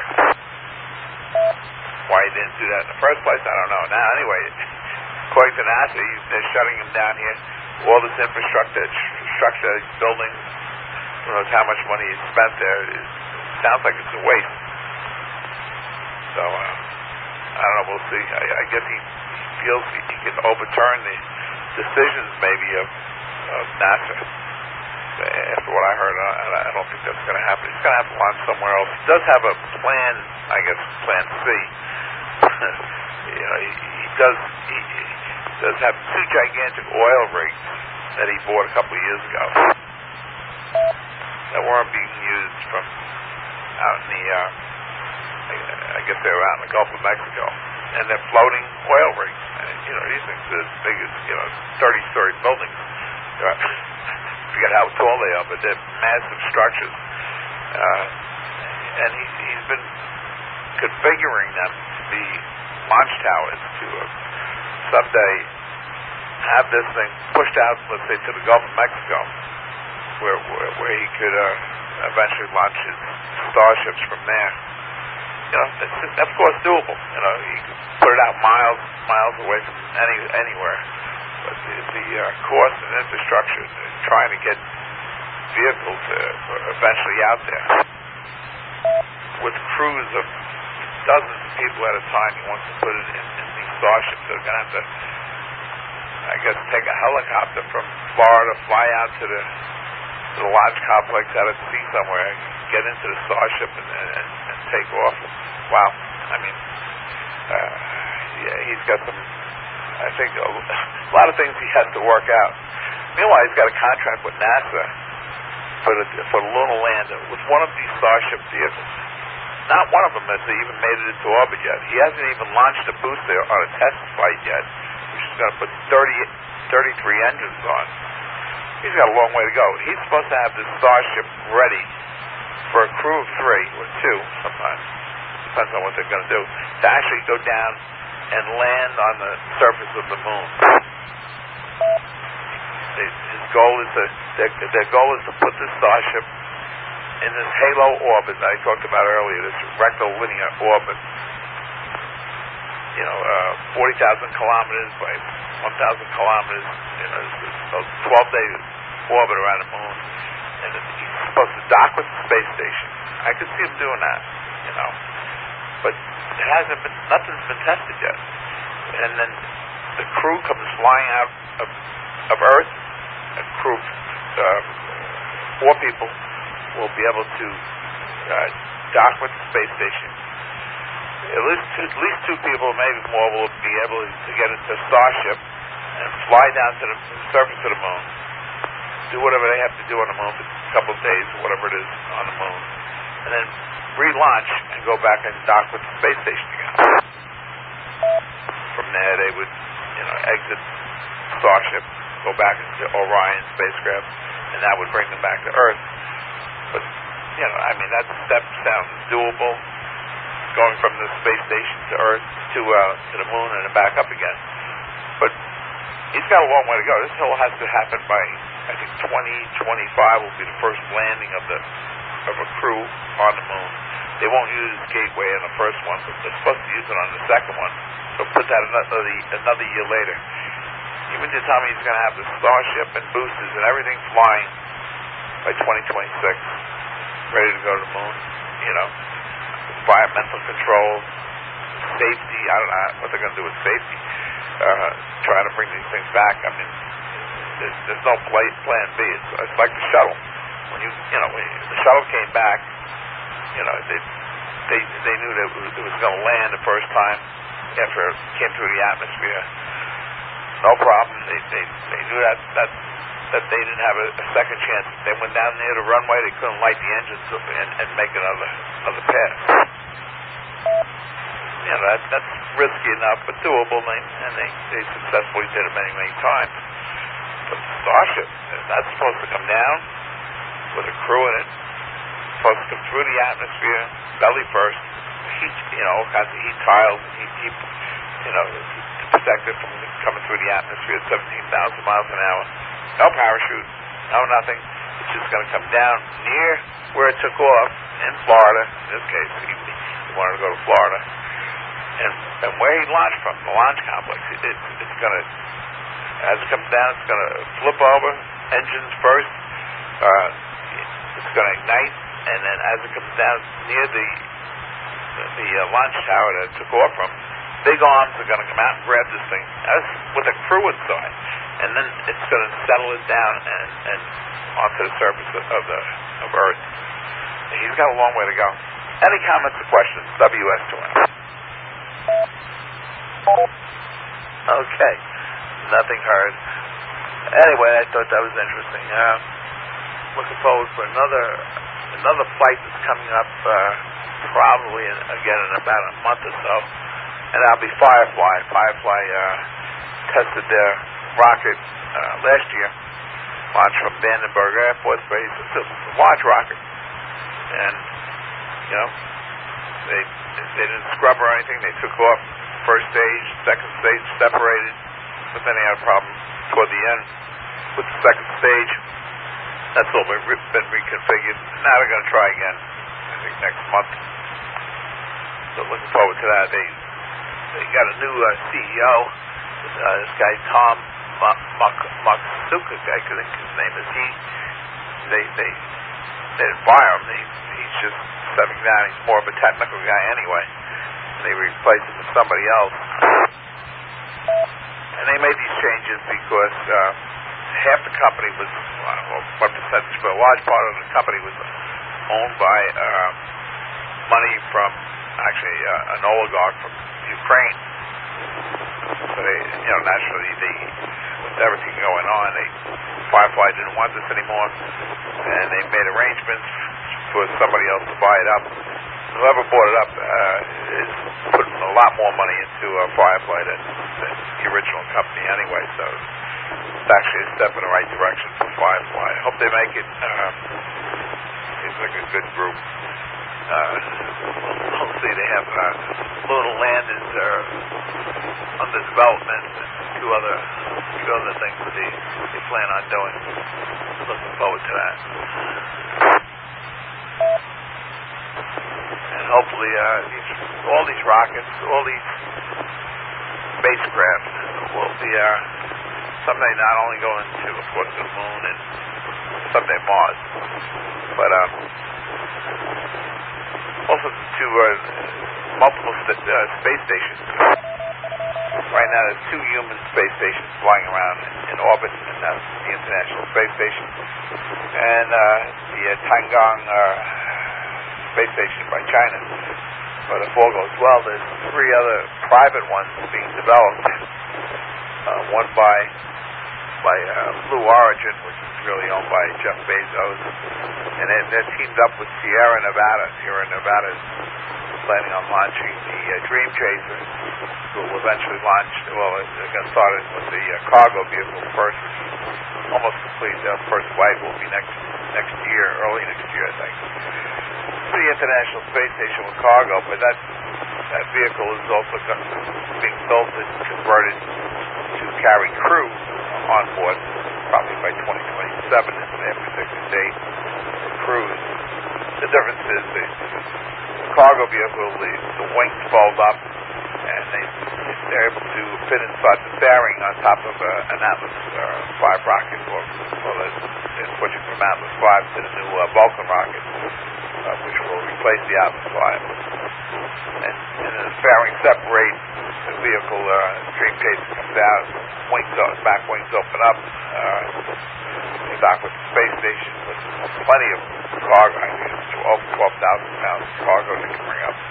Why he didn't do that in the first place, I don't know. Now, anyway, according to NASA, he's, they're shutting him down here. All this infrastructure, structure, buildings, who knows how much money he's spent there. It sounds like it's a waste. So, uh, I don't know, we'll see. I, I guess he feels he, he can overturn the decisions, maybe, of, of NASA. After what I heard, I, I don't think that's going to happen. He's going to have to launch somewhere else. He does have a plan, I guess, plan C. you know, he, he does he, he does have two gigantic oil rigs that he bought a couple of years ago that weren't being used from out in the, uh, I, I guess they were out in the Gulf of Mexico. And they're floating oil rigs. And, you know, these things are as big as, you know, thirty-story buildings. They're, I forget how tall they are, but they're massive structures. Uh, and he, he's been configuring them to be launch towers to uh, someday have this thing pushed out, let's say, to the Gulf of Mexico, where where, where he could uh, eventually launch his starships from there. You know, it's, it's of course doable. You know, you can put it out miles, miles away from any anywhere. But the, the uh, cost and infrastructure, trying to get vehicles uh, eventually out there with crews of dozens of people at a time, he wants to put it in, in these starships. They're going to have to, I guess, take a helicopter from Florida, fly out to the, to the launch complex out at sea somewhere, get into the starship, and, and, and take off. Wow. I mean, uh, yeah, he's got some, I think, a, a lot of things he has to work out. Meanwhile, he's got a contract with NASA for the, for the lunar lander with one of these Starship vehicles. Not one of them has even made it into orbit yet. He hasn't even launched a booster on a test flight yet, which is going to put thirty, thirty-three engines on. He's got a long way to go. He's supposed to have this Starship ready for a crew of three, or two sometimes, depends on what they're going to do, to actually go down and land on the surface of the moon. They, his goal is to, their, their goal is to put this Starship in this halo orbit that I talked about earlier, this rectilinear orbit. You know, uh, forty thousand kilometers by one thousand kilometers, you know, it's a twelve day orbit around the moon. And he's supposed to dock with the space station. I could see him doing that, you know. But it hasn't been, nothing's been tested yet. And then the crew comes flying out of, of Earth, and crew, uh, four people will be able to uh, dock with the space station. At least two, at least two people, maybe more, will be able to get into a Starship and fly down to the surface of the moon, do whatever they have to do on the moon for a couple of days, or whatever it is on the moon, and then relaunch and go back and dock with the space station again. From there, they would, you know, exit Starship, go back into Orion spacecraft, and that would bring them back to Earth. But, you know, I mean, that step sounds doable, going from the space station to Earth to uh, to the moon and then back up again. But he's got a long way to go. This all has to happen by, I think, twenty twenty-five will be the first landing of the of a crew on the moon. They won't use Gateway in the first one, but they're supposed to use it on the second one. So put that another another year later. Even to tell me he's going to have the Starship and boosters and everything flying by twenty twenty-six, ready to go to the moon. You know, environmental control, safety. I don't know what they're going to do with safety. Uh, trying to bring these things back. I mean, there's, there's no play, plan B. It's, it's like the shuttle. When you, you know, when the shuttle came back, you know, they they they knew that it was going to land the first time after it came through the atmosphere. No problem. They they, they knew that that that they didn't have a, a second chance. They went down near the runway. They couldn't light the engines up and, and make another another pass. You know, that, that's risky enough, but doable, and they, and they, they successfully did it many, many times. But Starship, that's supposed to come down with a crew in it, supposed to come through the atmosphere, belly first, heat, you know, all kinds of heat tiles, heat, heat, you know, to protect it from coming through the atmosphere at seventeen thousand miles an hour. No parachute, no nothing. It's just going to come down near where it took off in Florida. In this case, he, he wanted to go to Florida. And, and where he launched from, the launch complex, it, it, it's going to, as it comes down, it's going to flip over, engines first, uh, it's going to ignite, and then as it comes down near the the uh, launch tower that it took off from, big arms are going to come out and grab this thing, as with a crew inside, and then it's going to settle it down and, and onto the surface of, of the of Earth. And he's got a long way to go. Any comments or questions? W S two N. Okay, nothing heard. Anyway, I thought that was interesting. Uh, looking forward for another another flight that's coming up, uh, probably in, again in about a month or so, and that'll be Firefly. Firefly uh, tested their rocket uh, last year, launched from Vandenberg Air Force Base. It's a large rocket, and you know they they didn't scrub or anything. They took off first stage, second stage separated, but then they had a problem toward the end with the second stage. That's all been, re- been reconfigured. Now they're going to try again, I think, next month. So looking forward to that. They they got a new uh, C E O. Uh, this guy Tom Matsuka, I think his name is. He they they they didn't fire him. They, he's just stepping down. He's more of a technical guy anyway. They replaced him with somebody else. And they made these changes because uh, half the company was, well, what percentage, but a large part of the company was owned by uh, money from, actually, uh, an oligarch from Ukraine. So they, you know, naturally, they, with everything going on, they, Firefly didn't want this anymore, and they made arrangements for somebody else to buy it up. Whoever bought it up uh, is putting a lot more money into uh, Firefly than, than the original company anyway, so it's actually a step in the right direction for Firefly. I hope they make it. Uh, seems like a good group. Uh, we'll see. They have uh, Lunar Land is uh, under development, and two other two other things that they, they plan on doing. Looking forward to that. And hopefully, uh, these, all these rockets, all these spacecraft will be uh, someday not only going to, of course, the moon and someday Mars, but um, also to uh, multiple st- uh, space stations. Right now, there's two human space stations flying around in, in orbit, and that's the International Space Station, and uh, the uh, Tiangong uh, Space Station by China. But if all goes well, there's three other private ones being developed. Uh, one by by uh, Blue Origin, which is really owned by Jeff Bezos, and they're, they're teamed up with Sierra Nevada. Sierra Nevada is planning on launching the uh, Dream Chaser, who will eventually launch. Well, they're going to start it with the uh, cargo vehicle first, almost complete. Their first flight will be next next year, early next year, I think. The International Space Station with cargo, but that that vehicle is also being built and converted to carry crew on board, probably by twenty twenty-seven is their predicted date for cruise. The difference is the, the cargo vehicle, the, the wings fold up, and they, they're able to fit inside the fairing on top of a, an Atlas uh, five rocket, or well, they're switching from Atlas five to the new uh, Vulcan rocket, uh, which will replace the Atlas five. And, and the fairing separate, the vehicle, uh, Dream Chaser comes out, wings up, back wings open up, uh, they dock with the space station with plenty of cargo. I think it's over twelve thousand pounds of cargo they can bring up.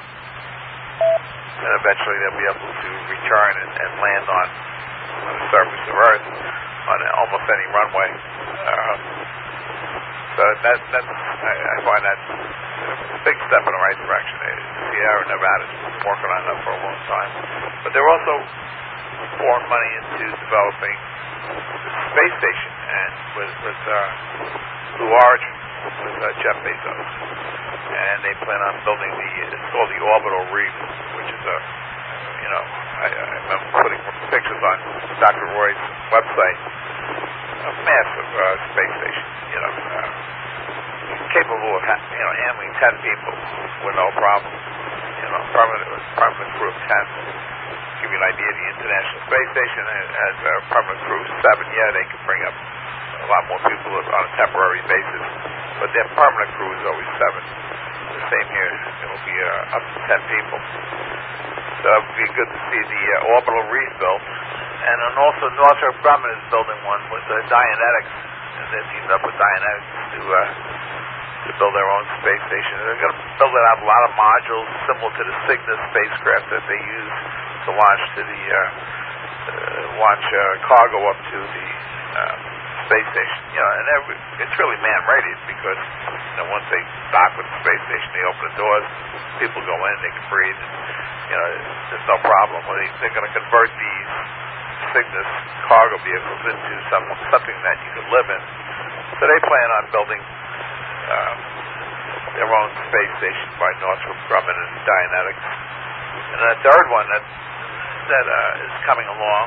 And eventually they'll be able to return and, and land on, on the surface of Earth on almost any runway. Uh, so that, that's, I, I find that a big step in the right direction. Sierra Nevada's been working on that for a long time. But they're also pouring money into developing the space station and with, with uh, Blue Origin, with uh, Jeff Bezos. And they plan on building the, it's called the Orbital Reef, which is a, you know, I, I remember putting pictures on Doctor Roy's website, a massive uh, space station, you know, uh, capable of, ha- you know, handling ten people with no problem, you know, permanent, permanent crew of ten. Give you an idea, the International Space Station has a permanent crew of seven. Yeah, they can bring up a lot more people on a temporary basis, but their permanent crew is always seven. The same here, it'll be uh, up to ten people. So it would be good to see the uh, Orbital Reef built. And then also Northrop Grumman is building one with uh, Dianetics. And they're teamed up with Dianetics to uh, to build their own space station. They're going to build it out of a lot of modules similar to the Cygnus spacecraft that they use to launch to the uh, uh, launch uh, cargo up to the uh, space station. You know, and every, it's really man-rated because you know once they dock with the space station, they open the doors, people go in, they can breathe. And, you know, there's no problem. They, they're going to convert these Cygnus cargo vehicles into some something that you can live in. So they plan on building um, their own space station by Northrop Grumman and Dianetics. And then a third one that that uh, is coming along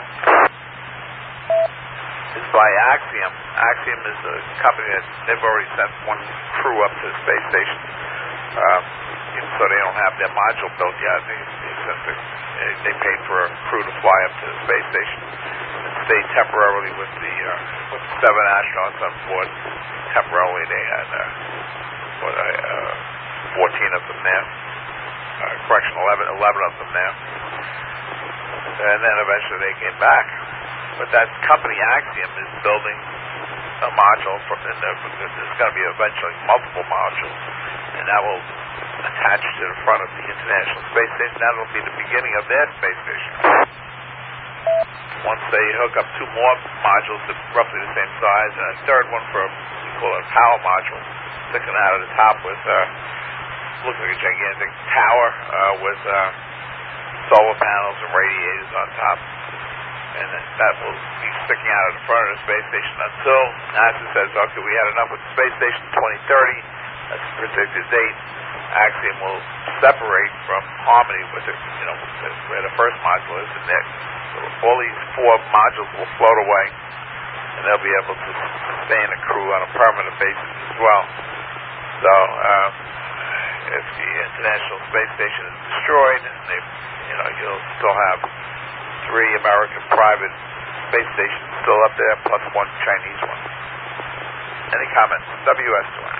is by Axiom. Axiom is a company that they've already sent one crew up to the space station. Um, so they don't have their module built yet. They, they, sent the, they paid for a crew to fly up to the space station and stay temporarily with the uh, with the seven astronauts on board. Temporarily, they had uh, what, uh, fourteen of them there. Uh, correction, eleven, eleven of them there. And then eventually they came back. But that company, Axiom, is building a module. For, and there's going to be eventually multiple modules. And that will attach to the front of the International Space Station. That will be the beginning of their space station. Once they hook up two more modules that are roughly the same size, and a third one for, we call it a power module, sticking out of the top with, uh, looks like a gigantic tower uh, with uh, solar panels and radiators on top. And that will be sticking out of the front of the space station until NASA says, okay, we had enough with the space station, twenty thirty. That's the predicted date. Axiom will separate from Harmony with it, you know, where the first module is, and that so all these four modules will float away, and they'll be able to sustain a crew on a permanent basis as well. So, um, if the International Space Station is destroyed, they, you know, you'll still have three American private space stations still up there, plus one Chinese one. Any comments? W S one.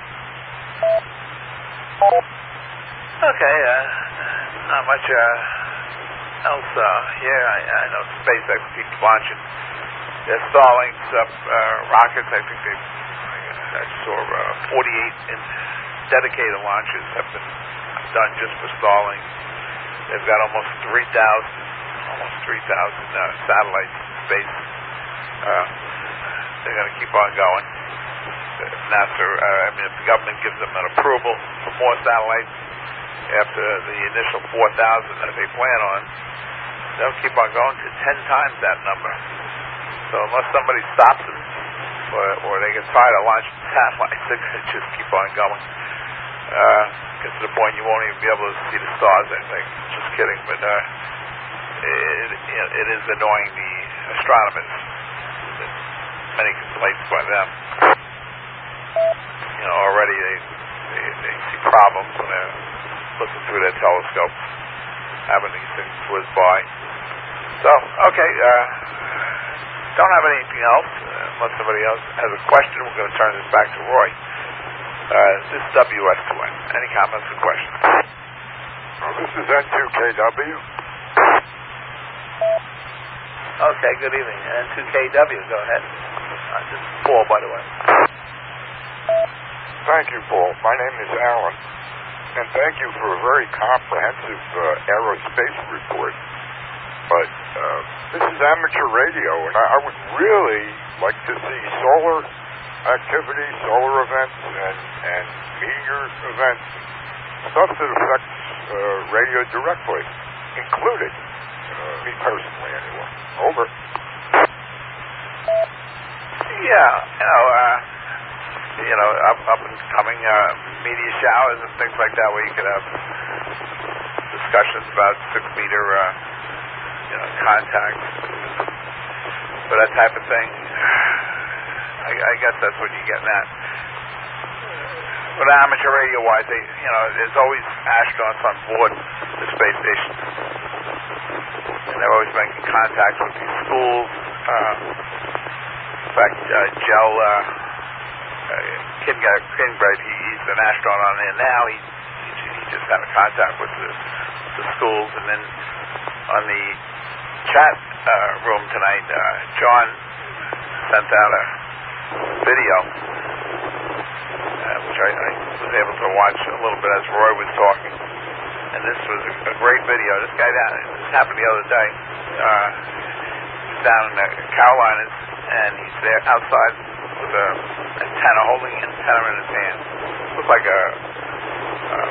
Okay, uh, not much uh, else uh, here. I, I know SpaceX keeps launching their Starlinks up uh, rockets. I think they, I saw uh, forty-eight in dedicated launches have been done just for Starlink. They've got almost three thousand, almost three thousand uh, satellites in space. Uh, they're going to keep on going. NASA, uh, I mean, if the government gives them an approval for more satellites after the initial four thousand that they plan on, they'll keep on going to ten times that number. So unless somebody stops them, or, or they get tired of launching satellites, they're going to just keep on going. Uh, get to the point you won't even be able to see the stars, I think. Just kidding, but uh, it, it, it is annoying the astronomers. Many complaints by them. You know, already they, they, they see problems when they're looking through their telescopes, having these things whiz by. So, okay, uh, don't have anything else. Uh, unless somebody else has a question, we're going to turn this back to Roy. Uh, this is W S two N. Any comments or questions? Oh, this is N two K W. Okay, good evening. N two K W, go ahead. Uh, this is Paul, by the way. Thank you, Paul. My name is Alan, and thank you for a very comprehensive uh, aerospace report. But uh, this is amateur radio, and I, I would really like to see solar activity, solar events, and, and meteor events, stuff that affects uh, radio directly, included. Uh, me personally, anyway. Over. Yeah, you know, uh, you know, up, up and coming uh, media showers and things like that, where you could have discussions about six-meter, uh, you know, contacts, for that type of thing. I, I guess that's what you're getting at. But amateur radio-wise, they, you know, there's always astronauts on board the space station, and they're always making contacts with these schools. Uh, in fact, uh, Joe uh, uh, Kingbread, he, he's an astronaut on there now. He, he, he just had a contact with the, the schools, and then on the chat uh, room tonight, uh, John sent out a video, uh, which I, I was able to watch a little bit as Roy was talking. And this was a, a great video. This guy down, this happened the other day. Uh, he's down in the Carolinas, and he's there outside with a antenna, holding an antenna in his hand. Looked like a, uh,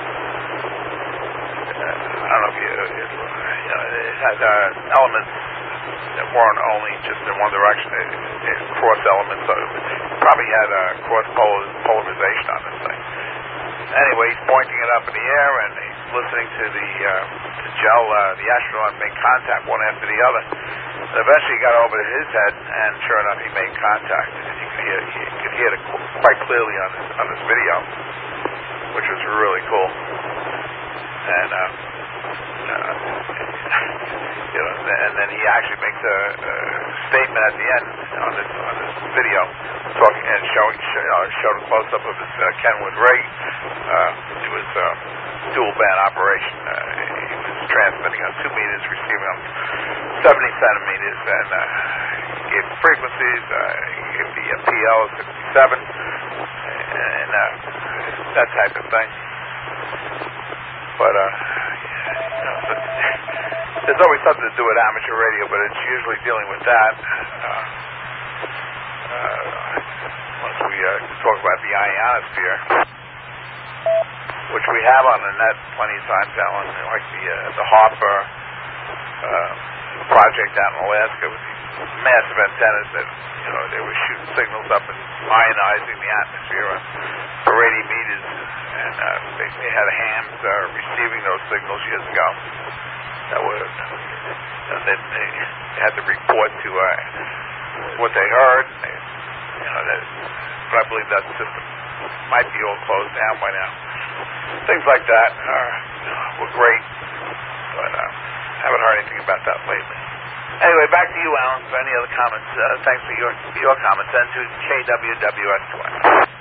I don't know if you, it, you know, it had uh, elements that weren't only just in one direction, it, it cross elements, so it probably had a cross polarization on this thing. Anyway, he's pointing it up in the air, and he's listening to the uh, to Joe, uh, the astronaut, make contact one after the other. And eventually he got over to his head, and sure enough, he made contact. And you could hear, you could hear it quite clearly on this, on this video, which was really cool. And uh, uh, you know, and then he actually makes a, a statement at the end on this on this video, talking and showing show, uh, showed a close up of his uh, Kenwood rig. Uh, it was a dual band operation. Uh, he was transmitting on two meters, receiving on seventy centimeters, and uh, he gave frequencies. Uh, he gave the uh, P L sixty-seven and uh, that type of thing. But uh, you know, so there's always something to do with amateur radio, but it's usually dealing with that. Uh, uh, once we uh, talk about the ionosphere, which we have on the net plenty of times, Alan, like the uh, the Harper uh, project out in Alaska with these massive antennas that, you know, they were shooting signals up and ionizing the atmosphere for eighty meters, and uh, they, they had hams uh, receiving those signals years ago. That was, and then they had to report to uh, what they heard. And they, you know, that, but I believe that system might be all closed down by now. Things like that are, were great, but uh, haven't heard anything about that lately. Anyway, back to you, Alan, for any other comments. Uh, thanks for your your comments. And to K W W S twenty.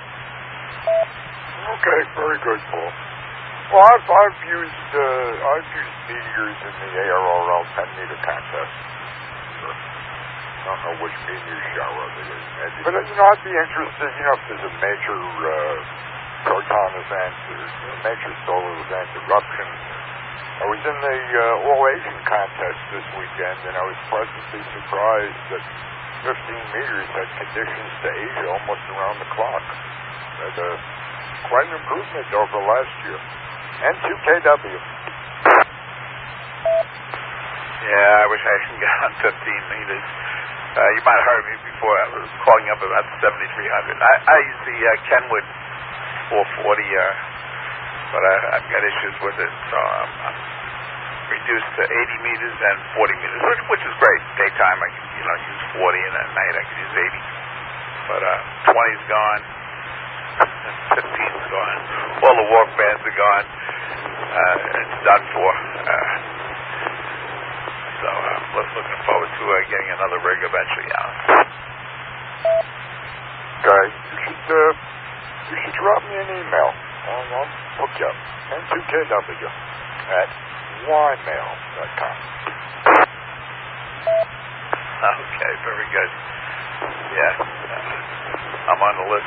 Okay, very good, Paul. Well, I've, I've used uh, I've used meteors in the A R R L ten meter contest. Sure. I don't know which meteor shower it is, maybe. But you know, I'd be interested. You know, if there's a major uh, proton event or a major solar event, eruption. I was in the uh, All Asian contest this weekend, and I was pleasantly surprised that fifteen meters had conditions to Asia almost around the clock. Had uh, quite an improvement over last year. And two K W. Yeah, I wish I could get on fifteen meters. Uh, you might have heard me before. I was calling up about seventy-three hundred. I, I use the uh, Kenwood four forty, uh, but I, I've got issues with it, so I'm, I'm reduced to eighty meters and forty meters, which, which is great. Daytime, I can, you know, use forty, and at night I can use eighty. But uh, twenty's gone. fifteen's gone. All the walk bands are gone. Uh, it's done for. Uh, so I'm uh, looking forward to uh, getting another rig eventually, Alan. Okay. You should, uh, you should drop me an email. I'll, I'll hook you up. N two K W at ymail dot com. Okay, very good. Yeah. Uh, I'm on the list.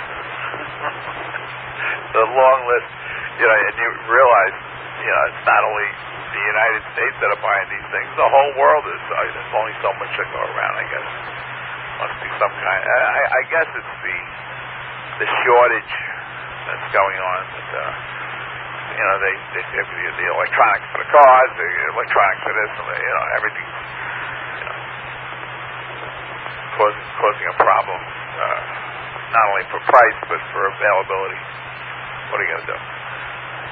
The long list, you know, and you realize, you know, it's not only the United States that are buying these things, the whole world is. Uh, there's only so much that go around, I guess. Must be some kind. I, I guess it's the the shortage that's going on. But, uh, you know, they they say the, the electronics for the cars, the electronics for this, and the, you know, everything's, you know, causing causing a problem. Uh, not only for price, but for availability. What are you going to do?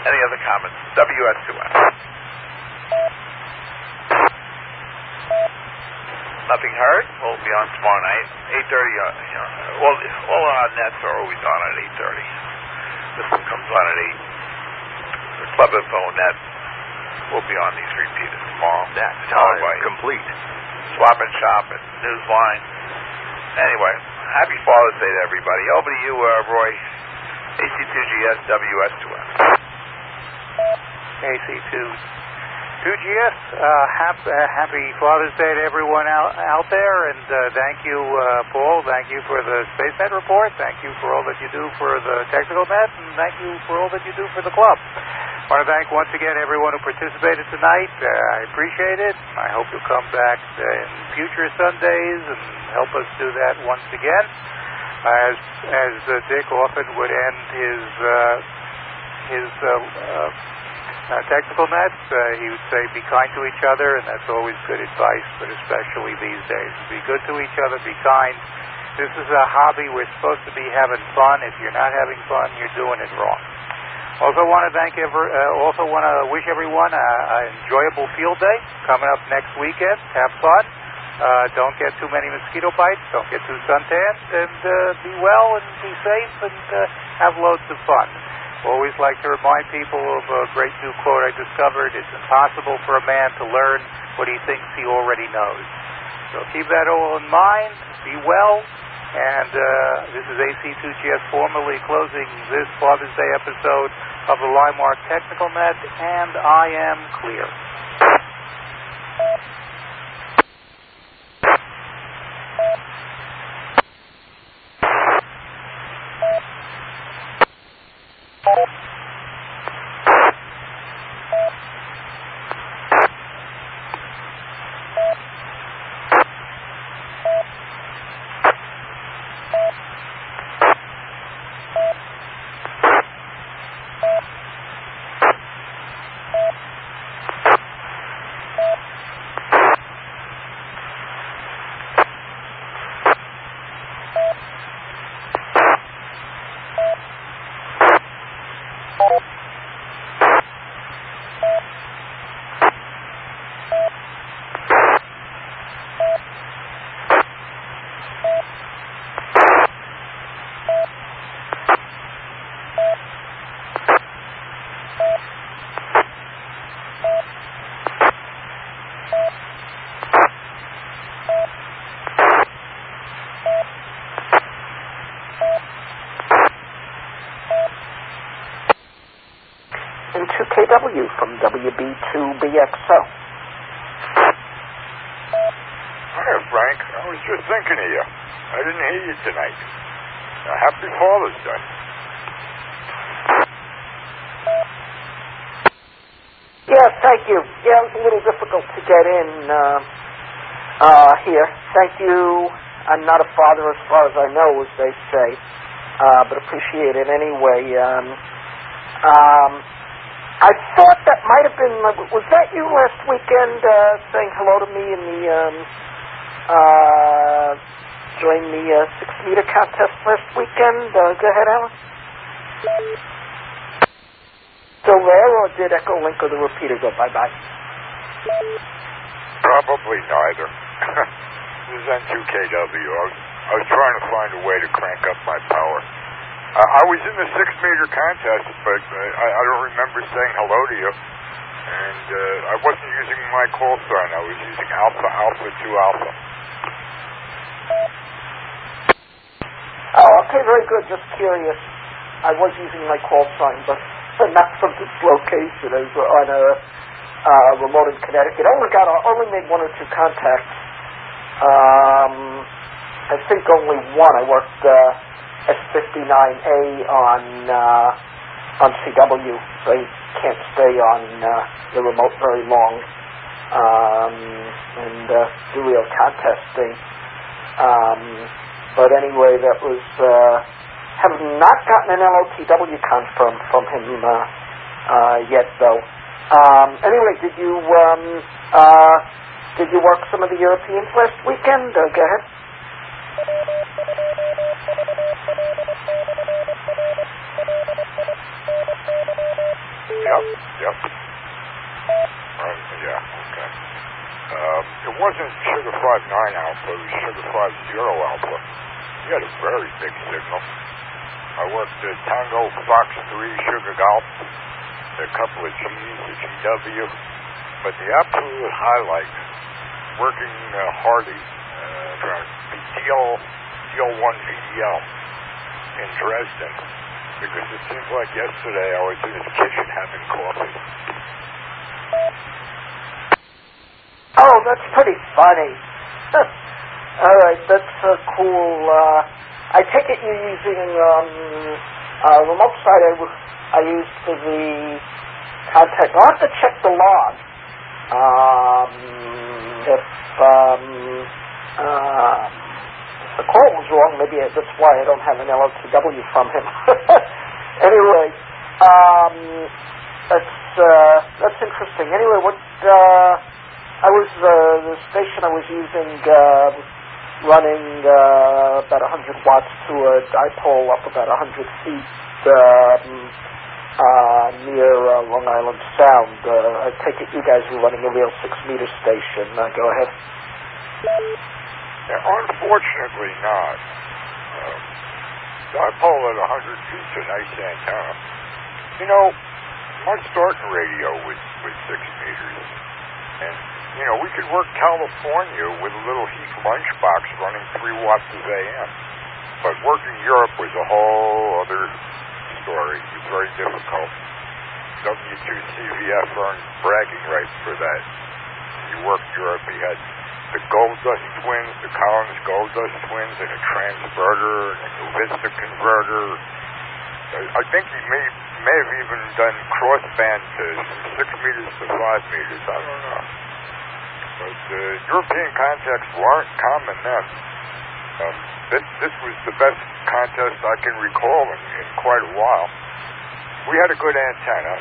Any other comments? W S two N. Nothing heard? We'll be on tomorrow night, eight thirty. Uh, you know, all, all our nets are always on at eight thirty. This one comes on at eight. The Club Info net will be on these repeaters tomorrow. That time complete. Swap and Shop and Newsline. Anyway, happy Father's Day to everybody. Over to you, uh, Roy. A C two G S, W S two N. A C two G S, uh, hap- uh, happy Father's Day to everyone out, out there, and uh, thank you, uh, Paul. Thank you for the SpaceNet report. Thank you for all that you do for the Technical Net, and thank you for all that you do for the club. I want to thank once again everyone who participated tonight. Uh, I appreciate it. I hope you'll come back uh, in future Sundays and help us do that once again. As as uh, Dick often would end his uh, his uh, uh, uh, technical nets, uh, he would say, "Be kind to each other," and that's always good advice, but especially these days, be good to each other, be kind. This is a hobby. We're supposed to be having fun. If you're not having fun, you're doing it wrong. Also want to thank ever. Uh, also want to wish everyone an enjoyable field day coming up next weekend. Have fun. Uh, don't get too many mosquito bites. Don't get too suntanned. And uh, be well and be safe and uh, have loads of fun. Always like to remind people of a great new quote I discovered. It's impossible for a man to learn what he thinks he already knows. So keep that all in mind. Be well. And uh, this is A C two G S formally closing this Father's Day episode of the Limemark Technical Net, and I am clear. K W from W B two B X O. Hi, Frank. I was just thinking of you. I didn't hear you tonight. Uh, happy Father's Day. Yeah, thank you. Yeah, it was a little difficult to get in uh, uh, here. Thank you. I'm not a father as far as I know, as they say, uh, but appreciate it anyway. Um, um, I thought that might have been, was that you last weekend uh, saying hello to me in the, um, uh, during the uh, six-meter contest last weekend? Uh, go ahead, Alan. Still there, or did Echo Link or the repeater go bye-bye? Probably neither. This is N two K W. I was, I was trying to find a way to crank up my power. Uh, I was in the six-meter contest, but uh, I, I don't remember saying hello to you. And uh, I wasn't using my call sign. I was using Alpha Alpha two Alpha. Oh, okay, very good. Just curious. I was using my call sign, but not from this location. I was on a uh, remote in Connecticut. I only got, a, only made one or two contacts. Um, I think only one. I worked uh, S fifty-nine A on uh, on C W, so I can't stay on uh, the remote very long um, and uh, do real contesting. Um, but anyway, that was. Uh, have not gotten an L O T W confirm from him uh, uh, yet, though. Um, anyway, did you um, uh, did you work some of the Europeans last weekend? Uh, go ahead. Yep, yep. Right, yeah, okay. Um, it wasn't Sugar five nine alpha, it was Sugar five zero alpha. He had a very big signal. I worked at Tango Fox three Sugar Golf, a couple of G's, a G W, but the absolute highlight, working uh, Hardy, uh, the D L one V D L in Dresden, because it seems like yesterday I was in his kitchen having coffee. Oh, that's pretty funny. All right, that's uh, cool. Uh, I take it you're using um, uh, remote site I, w- I used for the contact. I'll have to check the log. Um, if, um, uh, if the call was wrong, maybe that's why I don't have an L O T W from him. Anyway, um, that's uh, that's interesting. Anyway, what uh, I was uh, the station I was using uh, running uh, about one hundred watts to a dipole up about one hundred feet um, uh, near uh, Long Island Sound. Uh, I take it you guys are running a real six meter station. Uh, go ahead. Yeah, unfortunately not. Um, dipole at one hundred feet is a nice antenna. You know, my starting radio was, was six meters. And, you know, we could work California with a little Heath lunchbox running three watts of A M. But working Europe was a whole other story. It was very difficult. W two C V F earned bragging rights for that. When you worked Europe, you had the Gold Dust Twins, the Collins Gold Dust Twins, and a transverter, and a New Vista converter. I think he may may have even done crossband to from six meters to five meters. I don't know. But uh, European contacts weren't common then. Um, this this was the best contest I can recall in, in quite a while. We had a good antenna.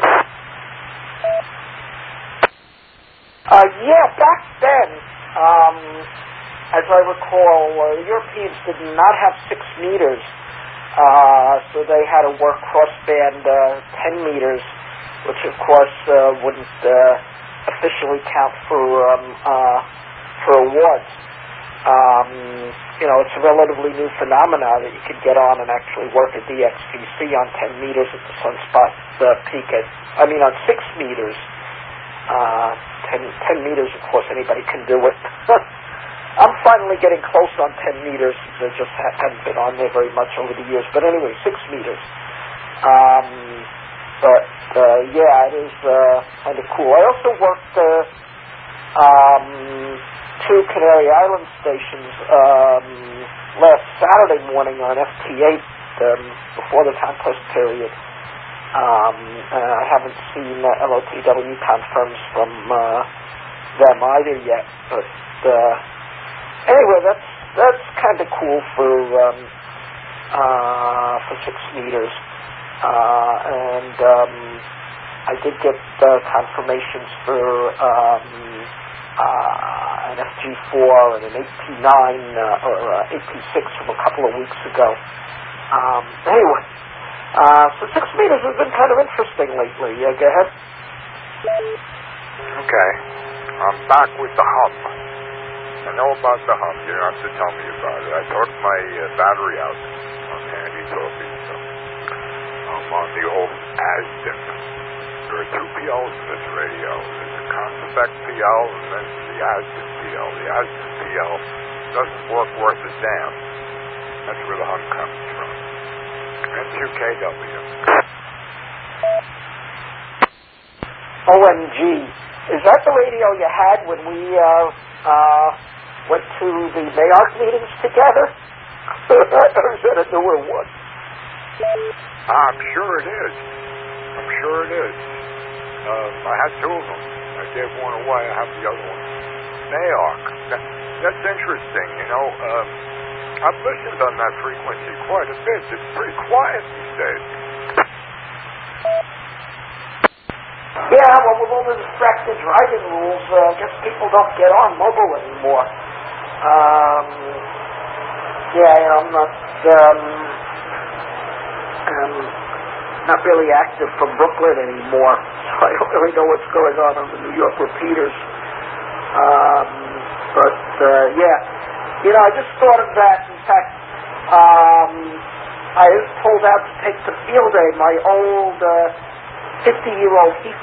Uh, yeah, back then, um, as I recall, uh, Europeans did not have six meters. Uh, so they had to work crossband uh, ten meters, which of course uh, wouldn't uh, officially count for um, uh, for awards. Um, you know, it's a relatively new phenomenon that you could get on and actually work a D X V C on ten meters at the sunspot uh, peak. At, I mean, on six meters. Uh, ten, ten meters, of course, anybody can do it. I'm finally getting close on ten meters. I just ha- haven't been on there very much over the years. But anyway, six meters. Um, but, uh, yeah, it is uh, kind of cool. I also worked uh, um, two Canary Island stations um, last Saturday morning on F T eight um, before the contest period. Um, uh, I haven't seen uh, L O T W confirms from uh, them either yet. But... Uh, Anyway, that's that's kind of cool for um, uh, for six meters, uh, and um, I did get uh, confirmations for um, uh, an F G four and an eight P nine uh, or uh, eight P six from a couple of weeks ago. Um, anyway, uh, so six meters has been kind of interesting lately. Uh, go ahead. Okay, I'm back with the hum. I know about the hum. You don't have to tell me about it. I took my uh, battery out on handy talkie, so I'm on the old Asden. There are two P Ls in this radio. There's the Conspec P L and then the Asden P L. The Asden P L doesn't work worth a damn. That's where the hum comes from. And two K W. O M G. Is that the radio you had when we uh, uh, went to the M A O C meetings together? Or is that a newer one? I'm sure it is. I'm sure it is. Um, I had two of them. I gave one away. I have the other one. M A O C. That, that's interesting, you know. Um, I've listened on that frequency quite a bit. It's pretty quiet these days. Yeah, well, with all the distracted driving rules, uh, I guess people don't get on mobile anymore. Um, yeah, you know, I'm not, um, um, not really active from Brooklyn anymore, so I don't really know what's going on on the New York repeaters. Um, but, uh, yeah. You know, I just thought of that. In fact, um, I was pulled out to take the field day. My old uh, fifty-year-old